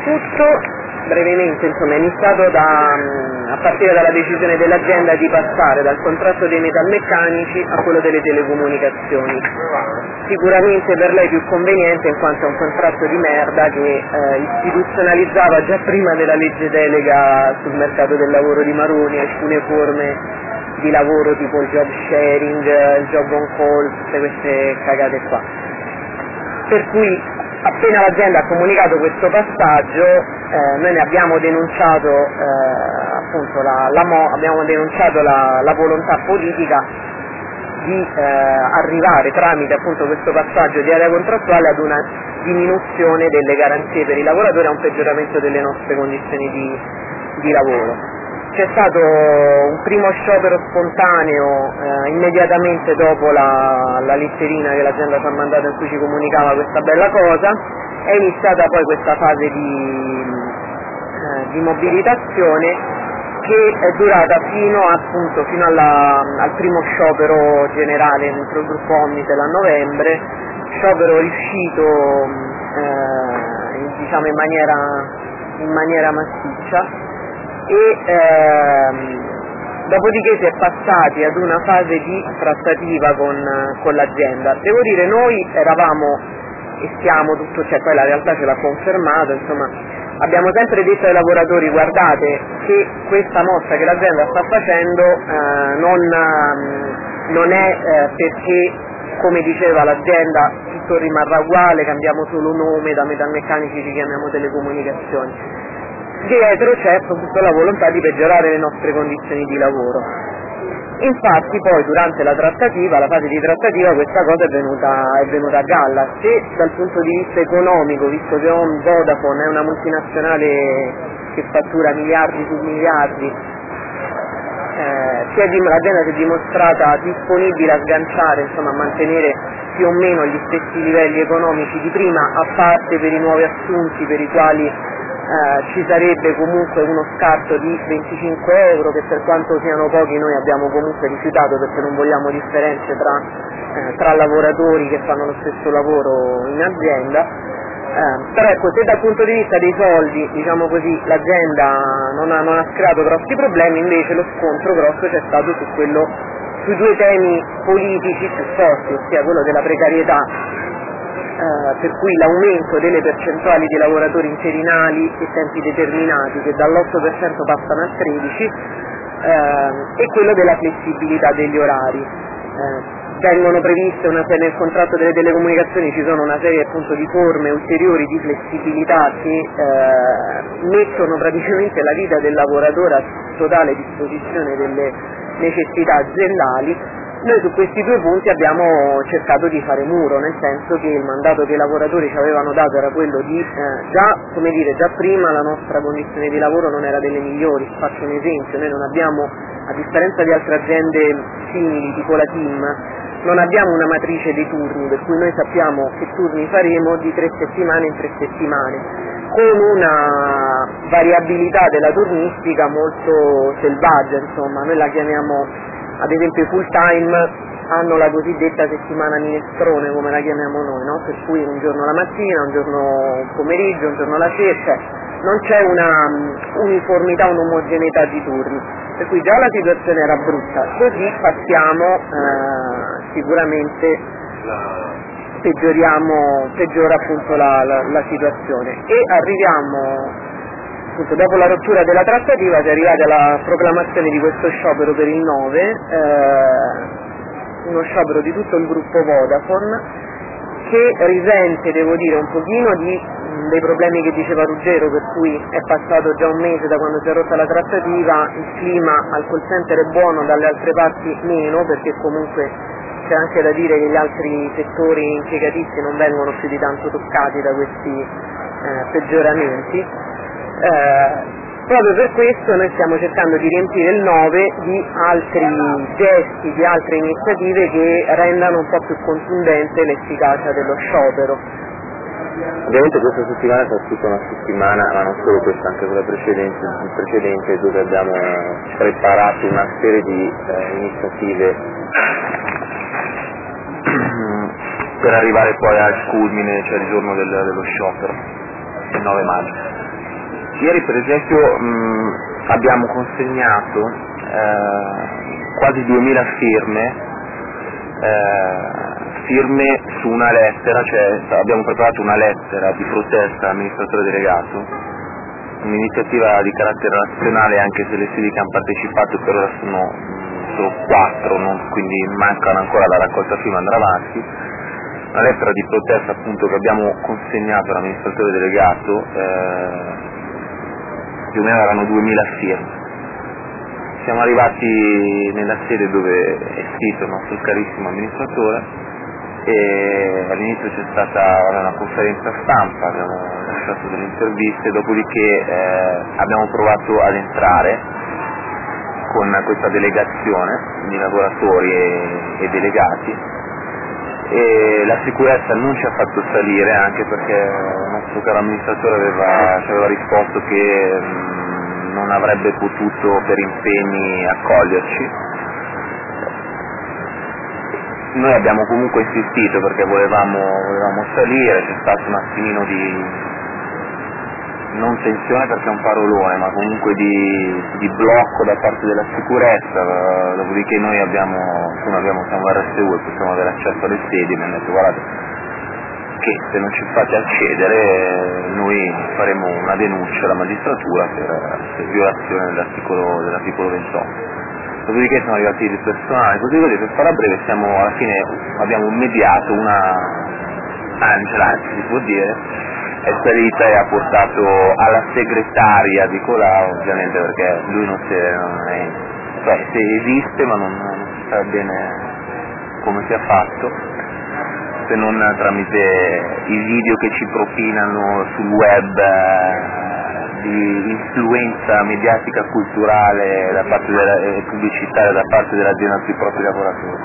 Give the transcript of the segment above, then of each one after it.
tutto, brevemente, insomma, è iniziato a partire dalla decisione dell'azienda di passare dal contratto dei metalmeccanici a quello delle telecomunicazioni. Sicuramente per lei più conveniente, in quanto è un contratto di merda che istituzionalizzava già prima della legge delega sul mercato del lavoro di Maroni alcune forme di lavoro tipo il job sharing, il job on call, tutte queste cagate qua. Per cui appena l'azienda ha comunicato questo passaggio, noi ne abbiamo denunciato appunto abbiamo denunciato la volontà politica di arrivare tramite appunto questo passaggio di area contrattuale ad una diminuzione delle garanzie per i lavoratori e a un peggioramento delle nostre condizioni di lavoro. C'è stato un primo sciopero spontaneo immediatamente dopo la letterina che l'azienda ci ha mandato in cui ci comunicava questa bella cosa, è iniziata poi questa fase di mobilitazione che è durata fino al primo sciopero generale dentro il gruppo Omnitel a novembre, sciopero riuscito diciamo in maniera massiccia. E dopodiché si è passati ad una fase di trattativa con l'azienda. Devo dire, noi eravamo e siamo poi la realtà ce l'ha confermato, insomma, abbiamo sempre detto ai lavoratori: guardate che questa mossa che l'azienda sta facendo non è perché, come diceva l'azienda, tutto rimarrà uguale, cambiamo solo nome, da metalmeccanici ci chiamiamo telecomunicazioni. Dietro c'è soprattutto la volontà di peggiorare le nostre condizioni di lavoro. Infatti poi durante la fase di trattativa, questa cosa è venuta a galla. Se dal punto di vista economico, visto che Vodafone è una multinazionale che fattura miliardi su miliardi, l'azienda si è dimostrata disponibile a sganciare, insomma a mantenere più o meno gli stessi livelli economici di prima, a parte per i nuovi assunti per i quali ci sarebbe comunque uno scarto di 25 euro che, per quanto siano pochi, noi abbiamo comunque rifiutato perché non vogliamo differenze tra lavoratori che fanno lo stesso lavoro in azienda. Però ecco, se dal punto di vista dei soldi, diciamo così, l'azienda non ha creato grossi problemi, invece lo scontro grosso c'è stato sui due temi politici più forti, ossia quello della precarietà, per cui l'aumento delle percentuali di lavoratori interinali e tempi determinati che dall'8% passano al 13%, e quello della flessibilità degli orari. Vengono previste nel contratto delle telecomunicazioni, ci sono una serie appunto di forme ulteriori di flessibilità che mettono praticamente la vita del lavoratore a totale disposizione delle necessità aziendali. Noi su questi due punti abbiamo cercato di fare muro, nel senso che il mandato che i lavoratori ci avevano dato era quello di, già prima la nostra condizione di lavoro non era delle migliori. Faccio un esempio: noi non abbiamo, a differenza di altre aziende simili tipo la TIM, non abbiamo una matrice dei turni, per cui noi sappiamo che turni faremo di 3 settimane in 3 settimane, con una variabilità della turnistica molto selvaggia, insomma. Noi la chiamiamo, ad esempio i full time hanno la cosiddetta settimana minestrone, come la chiamiamo noi, no? Per cui un giorno la mattina, un giorno il pomeriggio, un giorno la sera, non c'è una uniformità, un'omogeneità di turni, per cui già la situazione era brutta, così sicuramente peggiora appunto la situazione, e arriviamo appunto, dopo la rottura della trattativa, si è arrivati alla proclamazione di questo sciopero per il 9, uno sciopero di tutto il gruppo Vodafone, che risente, devo dire, un pochino dei problemi che diceva Ruggero, per cui è passato già un mese da quando si è rotta la trattativa, il clima al call center è buono, dalle altre parti meno, perché comunque c'è anche da dire che gli altri settori impiegatizi non vengono più di tanto toccati da questi peggioramenti. Proprio per questo noi stiamo cercando di riempire il 9 di altri gesti, di altre iniziative che rendano un po' più contundente l'efficacia dello sciopero. Ovviamente questa settimana è stata una settimana, ma non solo questa, anche quella precedente, dove abbiamo preparato una serie di iniziative per arrivare poi al culmine, cioè il giorno dello sciopero, il 9 maggio. Ieri per esempio abbiamo consegnato quasi 2000 firme su una lettera, cioè abbiamo preparato una lettera di protesta all'amministratore delegato, un'iniziativa di carattere nazionale, anche se le sedi che hanno partecipato per ora sono solo 4, quindi mancano ancora, la raccolta firma andrà avanti. Una lettera di protesta appunto che abbiamo consegnato all'amministratore delegato, più o meno erano 2000 firme. Siamo arrivati nella sede dove è sito il nostro carissimo amministratore e all'inizio c'è stata una conferenza stampa, abbiamo lasciato delle interviste, dopodiché abbiamo provato ad entrare con questa delegazione di lavoratori e delegati e la sicurezza non ci ha fatto salire, anche perché il nostro caro amministratore ci aveva risposto che non avrebbe potuto per impegni accoglierci. Noi abbiamo comunque insistito perché volevamo salire, c'è stato un attimino di non tensione perché è un parolone, ma comunque di blocco da parte della sicurezza, dopodiché noi siamo RSU e possiamo avere accesso alle sedi, mi hanno detto guardate che se non ci fate accedere noi faremo una denuncia alla magistratura per violazione dell'articolo 28. Dopodiché sono arrivati il personale, così per fare a breve alla fine abbiamo mediato Angela, si può dire, è salita e ha portato alla segretaria di Colau, ovviamente perché lui se esiste ma non si sa bene come sia fatto, se non tramite i video che ci propinano sul web di influenza mediatica culturale e pubblicitaria da parte dell'azienda sui propri lavoratori.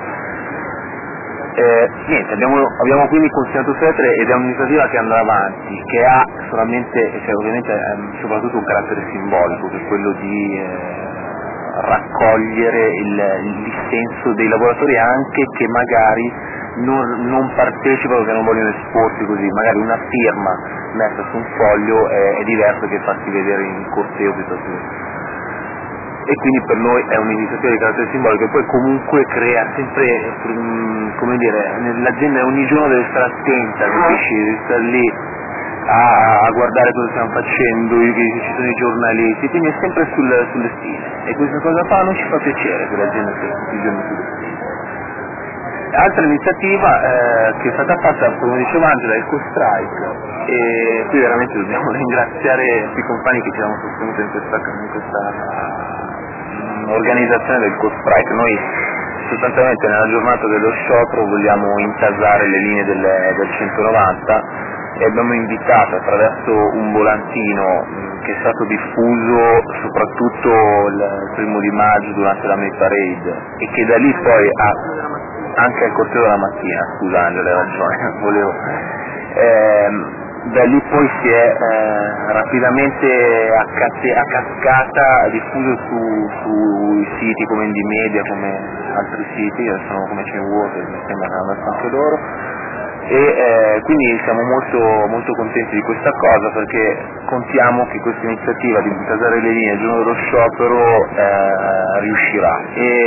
Niente, abbiamo quindi consegnato questa lettera ed è un'iniziativa che andrà avanti, che ha solamente, ovviamente soprattutto un carattere simbolico, che è quello di raccogliere il dissenso dei lavoratori anche che magari non partecipano, che non vogliono esporsi così, magari una firma messa su un foglio è diverso che farsi vedere in corteo piuttosto che. E quindi per noi è un'iniziativa di carattere simbolico e poi comunque crea sempre, come dire, l'azienda ogni giorno deve stare attenta, capisci? Deve stare lì a guardare cosa stiamo facendo, che ci sono i giornalisti, quindi è sempre sulle stime e questa cosa qua non ci fa piacere che l'azienda sia tutti i giorni sulle stime. Altra iniziativa che è stata fatta, come diceva Angela, è il co-strike e qui veramente dobbiamo ringraziare tutti i compagni che ci hanno sostenuto in questa organizzazione del co-strike. Noi sostanzialmente nella giornata dello sciopero vogliamo intasare le linee del 190 e abbiamo invitato attraverso un volantino che è stato diffuso soprattutto il 1° maggio durante la May Parade e che da lì poi anche al corteo della mattina, scusa Angela, hai ragione, da lì poi si è rapidamente a cascata diffuso sui siti come Indymedia, come altri siti, sono come Chainwater, mi sembra che hanno messo anche loro, e quindi siamo molto, molto contenti di questa cosa perché contiamo che questa iniziativa di intasare le linee il giorno dello sciopero riuscirà.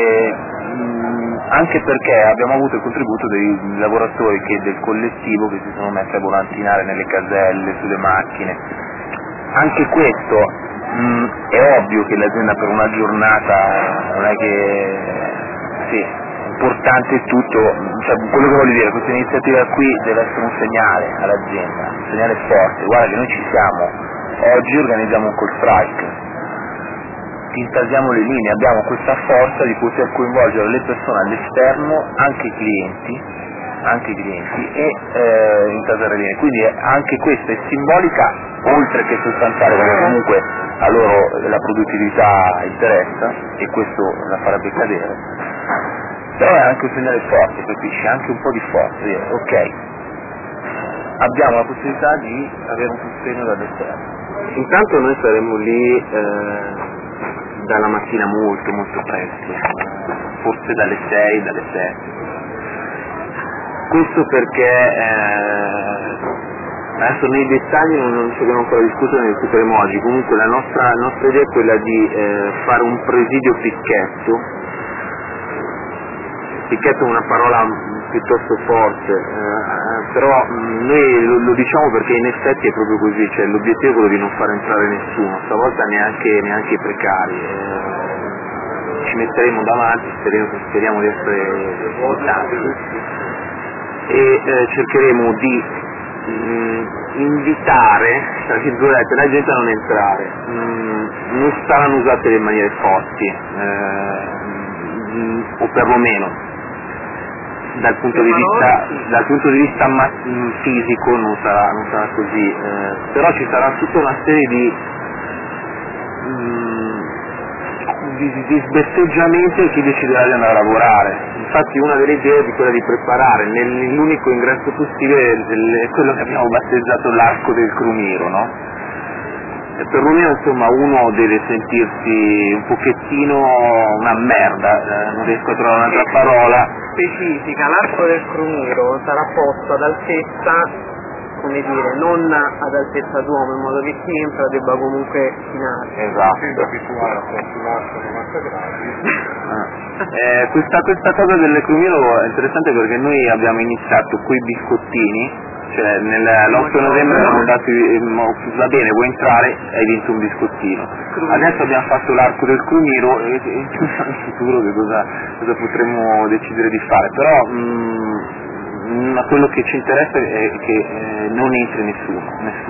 Anche perché abbiamo avuto il contributo dei lavoratori del collettivo che si sono messi a volantinare nelle caselle, sulle macchine. Anche questo è ovvio che l'azienda per una giornata non è che sì, importante è tutto, cioè, quello che voglio dire, questa iniziativa qui deve essere un segnale all'azienda, un segnale forte, guarda che noi ci siamo, oggi organizziamo un call strike. Intasiamo le linee, abbiamo questa forza di poter coinvolgere le persone all'esterno, anche i clienti e intasare le linee, quindi anche questa è simbolica oltre che sostanziale, perché comunque a loro la produttività interessa e questo la farebbe cadere, però è anche un segnale forte, capisci? Anche un po' di forza, dire ok, abbiamo la possibilità di avere un sostegno dall'esterno. Intanto noi saremo lì dalla mattina molto molto presto, forse dalle 6, dalle 7. Questo perché Adesso nei dettagli non ci abbiamo ancora discusso, ne discuteremo oggi. Comunque la nostra idea è quella di fare un presidio picchetto. Picchetto è una parola piuttosto forte, però noi lo diciamo perché in effetti è proprio così, cioè l'obiettivo è quello di non far entrare nessuno, stavolta neanche i precari. Ci metteremo davanti, speriamo di essere tanti e cercheremo di invitare, tra virgolette, la gente a non entrare. Non saranno usate le maniere forti, o perlomeno dal punto di vista fisico non sarà così, però ci sarà tutta una serie di sbeffeggiamenti a chi deciderà di andare a lavorare. Infatti una delle idee è quella di preparare nell'unico ingresso possibile quello che abbiamo battezzato l'arco del crumiro, no? E perlomeno insomma uno deve sentirsi un pochettino una merda, non riesco a trovare un'altra parola. Specifica, l'arco del crumiro sarà posto ad altezza, come dire, non ad altezza d'uomo, in modo che chi entra debba comunque chinarsi. Esatto. Questa cosa del crumiro è interessante perché noi abbiamo iniziato coi biscottini, cioè l'8 novembre abbiamo dato va bene, vuoi entrare, hai vinto un biscottino. Adesso abbiamo fatto l'arco del crumiro e chissà in futuro che cosa potremmo decidere di fare, però quello che ci interessa è che non entri nessuno.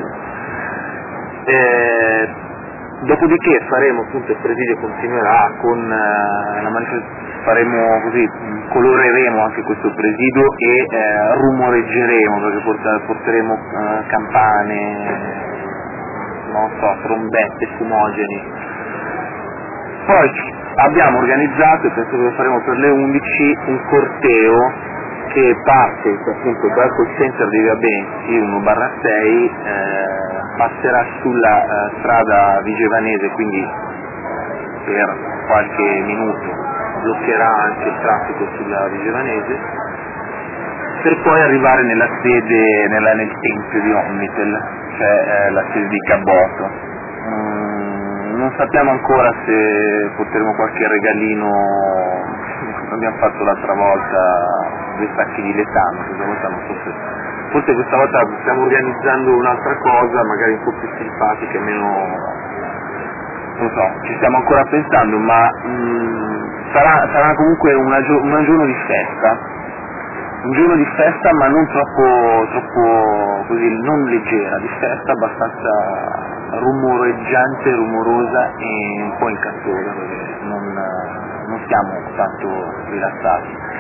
Dopodiché faremo, appunto, il presidio continuerà con la manifestazione, coloreremo anche questo presidio e rumoreggeremo, perché porteremo campane, non so, trombette, fumogeni. Poi abbiamo organizzato, e penso che lo faremo per le 11, un corteo che parte appunto dal call center di Via Benzi 1/6, passerà sulla strada Vigevanese, quindi per qualche minuto bloccherà anche il traffico sulla Vigevanese, per poi arrivare nella sede, nel tempio di Omnitel, cioè la sede di Caboto. Non sappiamo ancora se porteremo qualche regalino, come abbiamo fatto l'altra volta, 2 sacchi di letame, questa volta non so se... Forse questa volta stiamo organizzando un'altra cosa, magari un po' più simpatica, meno... non so, ci stiamo ancora pensando, ma sarà comunque un giorno di festa. Un giorno di festa, ma non troppo così, non leggera, di festa abbastanza rumoreggiante, rumorosa e un po' incazzosa, perché non siamo tanto rilassati.